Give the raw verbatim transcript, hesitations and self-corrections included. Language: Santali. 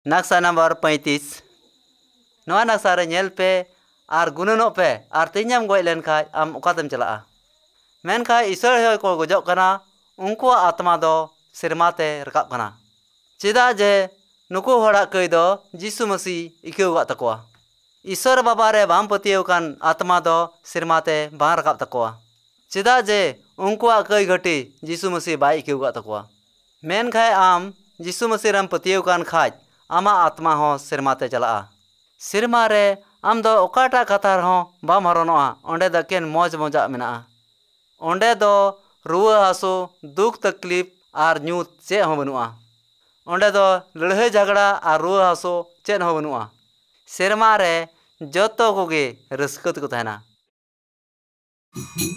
नक्शा नंबर पैंतीस नवा नक्शा रे नेल पे आर गुननो पे आर तीनम गoj लेन खाय आम ओकातेम चलाआ मेनखा ईश्वर होय को गजोग कना उनको आत्मा दो सिरमाते रकाब कना चेदा जे नुकु होड़ा कई दो जीसु मसीह इकेउगा तकोआ ईश्वर बाबा रे बाम पतियव कान आत्मा दो सिरमाते बां रकाब तकोआ चेदा जे उनको कई घटी जीसु मसीह बाई इकेउगा तकोआ मेन खाय आम जीसु मसीह रम पतियव कान खाज आमा आत्मा हो सिरमाते चलाआ सिरमा रे आम दो ओकाटा कथा रहो बाम हरनोआ ओंडे द केन मौज मजा मेना ओंडे दो रुआ हासो दुख तकलीफ आर न्यूत चे हो बनुआ ओंडे दो लड़ाई झगड़ा आर रुआ हासो चे हो बनुआ सिरमा रे जतो कोगे रस्कत को तहना।